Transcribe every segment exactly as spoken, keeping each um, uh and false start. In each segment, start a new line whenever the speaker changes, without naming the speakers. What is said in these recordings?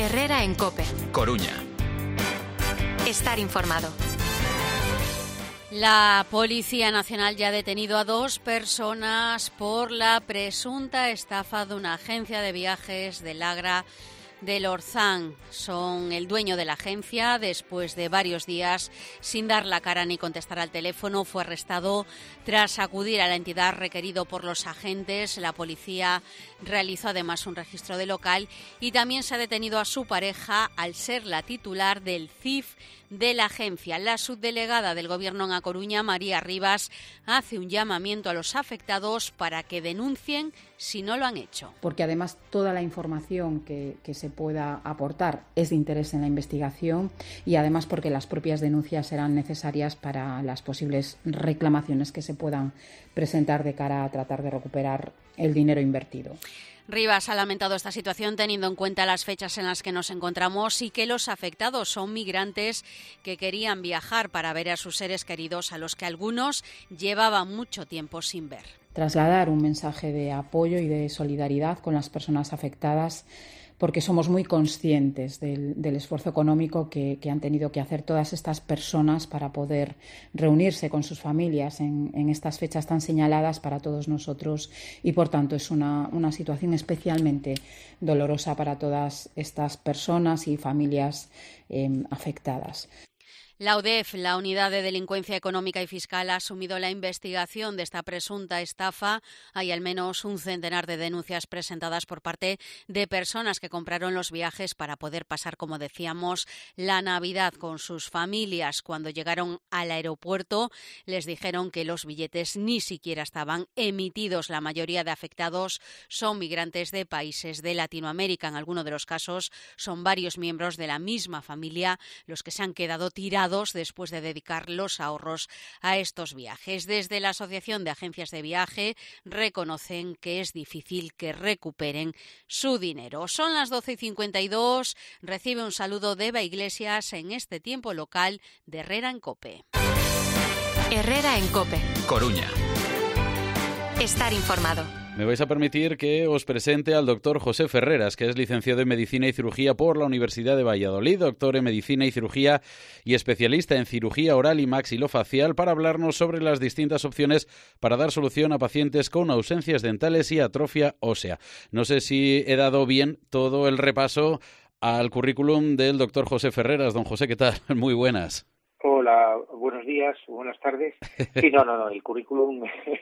Herrera en COPE.
Coruña.
Estar informado.
La Policía Nacional ya ha detenido a dos personas por la presunta estafa de una agencia de viajes del Agra del Orzán. Son el dueño de la agencia. Después de varios días sin dar la cara ni contestar al teléfono, fue arrestado tras acudir a la entidad requerido por los agentes. La policía realizó además un registro de local y también se ha detenido a su pareja al ser la titular del C I F de la agencia. La subdelegada del Gobierno en A Coruña, María Rivas, hace un llamamiento a los afectados para que denuncien si no lo han hecho.
Porque además toda la información que, que se pueda aportar es de interés en la investigación y además porque las propias denuncias serán necesarias para las posibles reclamaciones que se puedan presentar de cara a tratar de recuperar el dinero invertido.
Rivas ha lamentado esta situación teniendo en cuenta las fechas en las que nos encontramos y que los afectados son migrantes que querían viajar para ver a sus seres queridos, a los que algunos llevaban mucho tiempo sin ver.
Trasladar un mensaje de apoyo y de solidaridad con las personas afectadas, porque somos muy conscientes del, del esfuerzo económico que, que han tenido que hacer todas estas personas para poder reunirse con sus familias en, en estas fechas tan señaladas para todos nosotros y, por tanto, es una, una situación especialmente dolorosa para todas estas personas y familias eh, afectadas.
La U D E F, la Unidad de Delincuencia Económica y Fiscal, ha asumido la investigación de esta presunta estafa. Hay al menos un centenar de denuncias presentadas por parte de personas que compraron los viajes para poder pasar, como decíamos, la Navidad con sus familias. Cuando llegaron al aeropuerto les dijeron que los billetes ni siquiera estaban emitidos. La mayoría de afectados son migrantes de países de Latinoamérica. En algunos de los casos son varios miembros de la misma familia los que se han quedado tirados después de dedicar los ahorros a estos viajes. Desde la Asociación de Agencias de Viaje reconocen que es difícil que recuperen su dinero. Son las doce y cincuenta y dos. Recibe un saludo de Eva Iglesias en este tiempo local de Herrera en COPE.
Herrera en COPE.
Coruña.
Estar informado.
Me vais a permitir que os presente al doctor José Ferreras, que es licenciado en Medicina y Cirugía por la Universidad de Valladolid, doctor en Medicina y Cirugía y especialista en cirugía oral y maxilofacial, para hablarnos sobre las distintas opciones para dar solución a pacientes con ausencias dentales y atrofia ósea. No sé si he dado bien todo el repaso al currículum del doctor José Ferreras. Don José, ¿qué tal? Muy buenas.
Hola, buenos días, buenas tardes. Sí, no, no, no, el currículum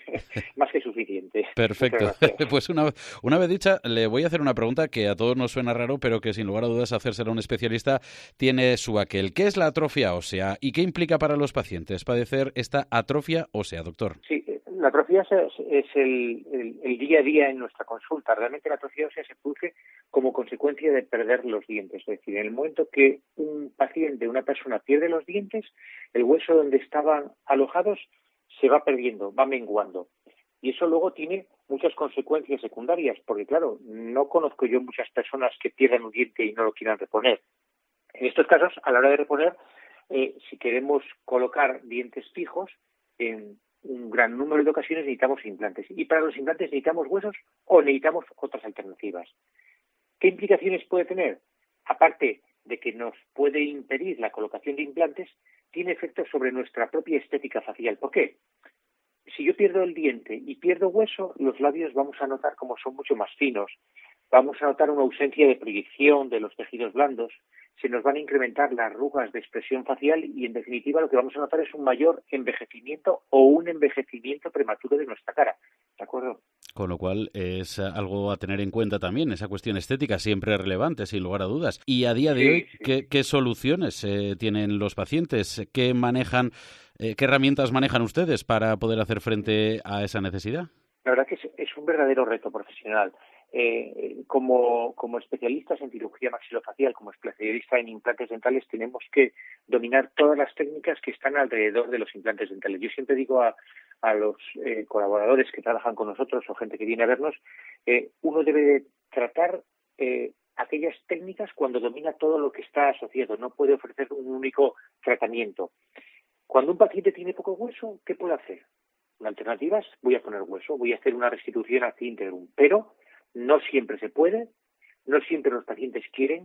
más que suficiente.
Perfecto. Pues una, una vez dicha, le voy a hacer una pregunta que a todos nos suena raro, pero que sin lugar a dudas hacérsela a un especialista tiene su aquel. ¿Qué es la atrofia ósea y qué implica para los pacientes padecer esta atrofia ósea, doctor?
Sí, la atrofia ósea es, es el, el, el día a día en nuestra consulta. Realmente la atrofia ósea se produce como consecuencia de perder los dientes. Es decir, en el momento que un paciente, una persona pierde los dientes, el hueso donde estaban alojados se va perdiendo, va menguando. Y eso luego tiene muchas consecuencias secundarias, porque claro, no conozco yo muchas personas que pierdan un diente y no lo quieran reponer. En estos casos, a la hora de reponer, eh, si queremos colocar dientes fijos, en un gran número de ocasiones necesitamos implantes. Y para los implantes necesitamos huesos o necesitamos otras alternativas. ¿Qué implicaciones puede tener? Aparte de que nos puede impedir la colocación de implantes, tiene efectos sobre nuestra propia estética facial. ¿Por qué? Si yo pierdo el diente y pierdo hueso, los labios vamos a notar como son mucho más finos. Vamos a notar una ausencia de proyección de los tejidos blandos. Se nos van a incrementar las arrugas de expresión facial y, en definitiva, lo que vamos a notar es un mayor envejecimiento o un envejecimiento prematuro de nuestra cara. ¿De acuerdo?
Con lo cual es algo a tener en cuenta también, esa cuestión estética siempre relevante, sin lugar a dudas. Y a día de sí, hoy, sí. ¿qué, qué soluciones eh, tienen los pacientes? ¿Qué manejan, eh, qué herramientas manejan ustedes para poder hacer frente a esa necesidad?
La verdad que es, es un verdadero reto profesional. Eh, como, como especialistas en cirugía maxilofacial, como especialistas en implantes dentales, tenemos que dominar todas las técnicas que están alrededor de los implantes dentales. Yo siempre digo a, a los eh, colaboradores que trabajan con nosotros o gente que viene a vernos, eh, uno debe de tratar eh, aquellas técnicas cuando domina todo lo que está asociado. No puede ofrecer un único tratamiento. Cuando un paciente tiene poco hueso, ¿qué puede hacer? La alternativa es, voy a poner hueso, voy a hacer una restitución ad integrum, pero no siempre se puede, no siempre los pacientes quieren,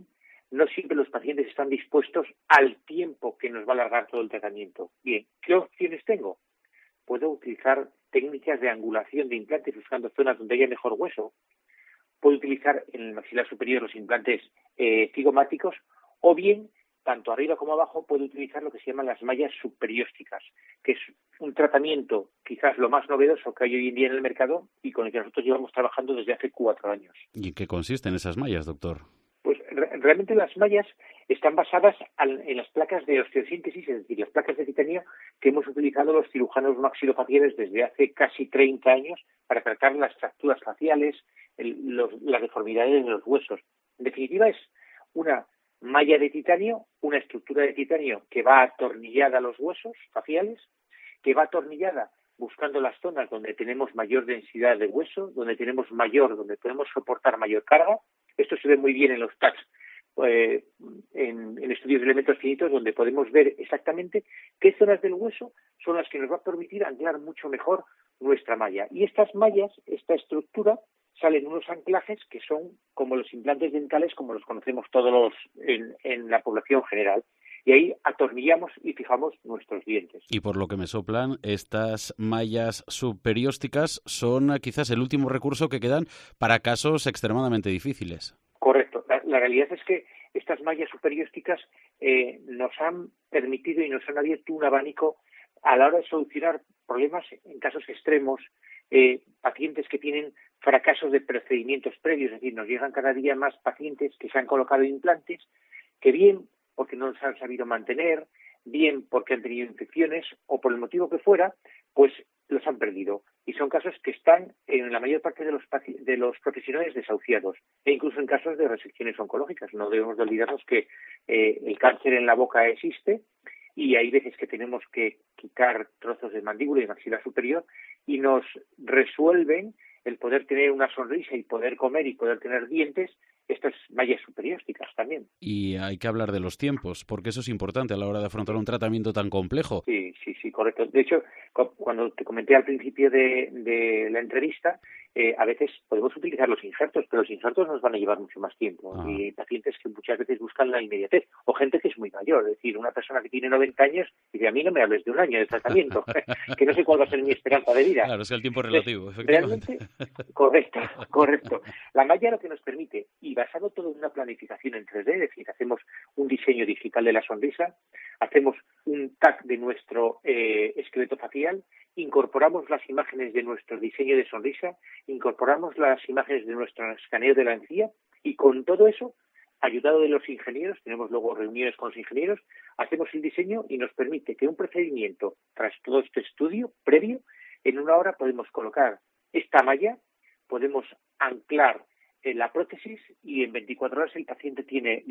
no siempre los pacientes están dispuestos al tiempo que nos va a alargar todo el tratamiento. Bien, ¿qué opciones tengo? Puedo utilizar técnicas de angulación de implantes buscando zonas donde haya mejor hueso. Puedo utilizar en el maxilar superior los implantes eh, cigomáticos, o bien, tanto arriba como abajo, puedo utilizar lo que se llaman las mallas subperiósticas, que es un tratamiento quizás lo más novedoso que hay hoy en día en el mercado y con el que nosotros llevamos trabajando desde hace cuatro años.
¿Y en qué consisten esas mallas, doctor?
Pues re- realmente las mallas están basadas al, en las placas de osteosíntesis, es decir, las placas de titanio que hemos utilizado los cirujanos maxilofaciales desde hace casi treinta años para tratar las fracturas faciales, el, los, las deformidades de los huesos. En definitiva, es una malla de titanio, una estructura de titanio que va atornillada a los huesos faciales, que va atornillada buscando las zonas donde tenemos mayor densidad de hueso, donde tenemos mayor, donde podemos soportar mayor carga. Esto se ve muy bien en los T A Cs, eh, en, en estudios de elementos finitos, donde podemos ver exactamente qué zonas del hueso son las que nos va a permitir anclar mucho mejor nuestra malla. Y estas mallas, esta estructura, salen unos anclajes que son como los implantes dentales, como los conocemos todos los en, en la población general. Y ahí atornillamos y fijamos nuestros dientes.
Y por lo que me soplan, estas mallas subperiósticas son quizás el último recurso que quedan para casos extremadamente difíciles.
Correcto. La, la realidad es que estas mallas subperiósticas eh, nos han permitido y nos han abierto un abanico a la hora de solucionar problemas en casos extremos, eh, pacientes que tienen fracasos de procedimientos previos, es decir, nos llegan cada día más pacientes que se han colocado implantes, que bien porque no los han sabido mantener, bien porque han tenido infecciones o por el motivo que fuera, pues los han perdido. Y son casos que están en la mayor parte de los de los profesionales desahuciados, e incluso en casos de resecciones oncológicas. No debemos de olvidarnos que eh, el cáncer en la boca existe y hay veces que tenemos que quitar trozos de mandíbula y maxilar superior y nos resuelven el poder tener una sonrisa y poder comer y poder tener dientes, estas mallas superiósticas también.
Y hay que hablar de los tiempos, porque eso es importante a la hora de afrontar un tratamiento tan complejo.
Sí, sí, sí, correcto. De hecho, cuando te comenté al principio de, de la entrevista, eh, a veces podemos utilizar los injertos, pero los injertos nos van a llevar mucho más tiempo. Ah. Y hay pacientes que muchas veces buscan la inmediatez, o gente que es muy mayor, es decir, una persona que tiene noventa años dice, a mí no me hables de un año de tratamiento, que no sé cuál va a ser mi esperanza de vida.
Claro, es que el tiempo es relativo, efectivamente.
Realmente, correcto, correcto. La malla lo que nos permite, y basado todo en una planificación en tres D, es decir, hacemos un diseño digital de la sonrisa, hacemos un T A C de nuestro eh, esqueleto facial, incorporamos las imágenes de nuestro diseño de sonrisa, incorporamos las imágenes de nuestro escaneo de la encía y con todo eso, ayudado de los ingenieros, tenemos luego reuniones con los ingenieros, hacemos el diseño y nos permite que un procedimiento, tras todo este estudio previo, en una hora podemos colocar esta malla, podemos anclar en la prótesis y en veinticuatro horas el paciente tiene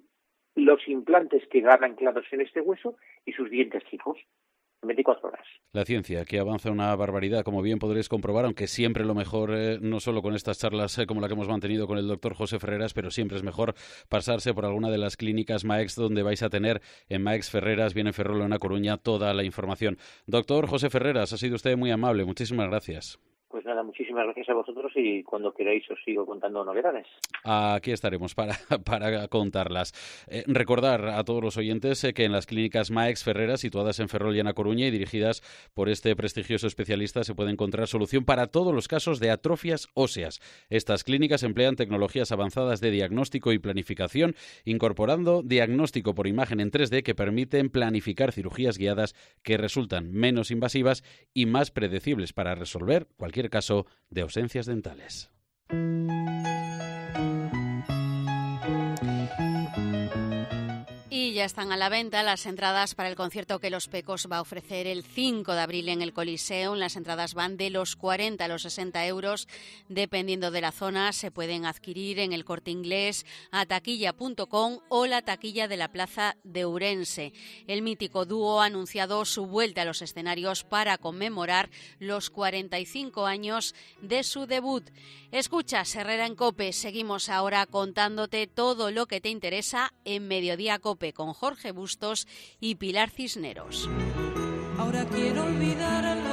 los implantes que van anclados en este hueso y sus dientes fijos. veinticuatro horas.
La ciencia, que avanza una barbaridad, como bien podréis comprobar, aunque siempre lo mejor, eh, no solo con estas charlas eh, como la que hemos mantenido con el doctor José Ferreras, pero siempre es mejor pasarse por alguna de las clínicas Maex, donde vais a tener en Maex Ferreras, bien en Ferrol, en A Coruña, toda la información. Doctor José Ferreras, ha sido usted muy amable. Muchísimas gracias.
Pues nada, muchísimas gracias a vosotros y cuando queráis os sigo contando novedades.
Aquí estaremos para, para contarlas. Eh, recordar a todos los oyentes eh, que en las clínicas Maex Ferreras, situadas en Ferrol y en A Coruña y dirigidas por este prestigioso especialista, se puede encontrar solución para todos los casos de atrofias óseas. Estas clínicas emplean tecnologías avanzadas de diagnóstico y planificación, incorporando diagnóstico por imagen en tres D que permiten planificar cirugías guiadas que resultan menos invasivas y más predecibles para resolver cualquier caso de ausencias dentales.
Y ya están a la venta las entradas para el concierto que Los Pecos va a ofrecer el cinco de abril en el Coliseum. Las entradas van de los cuarenta a los sesenta euros, dependiendo de la zona. Se pueden adquirir en el Corte Inglés, a taquilla punto com o la taquilla de la Plaza de Ourense. El mítico dúo ha anunciado su vuelta a los escenarios para conmemorar los cuarenta y cinco años de su debut. Escuchas Herrera en COPE. Seguimos ahora contándote todo lo que te interesa en Mediodía COPE con Jorge Bustos y Pilar Cisneros.
Ahora quiero olvidar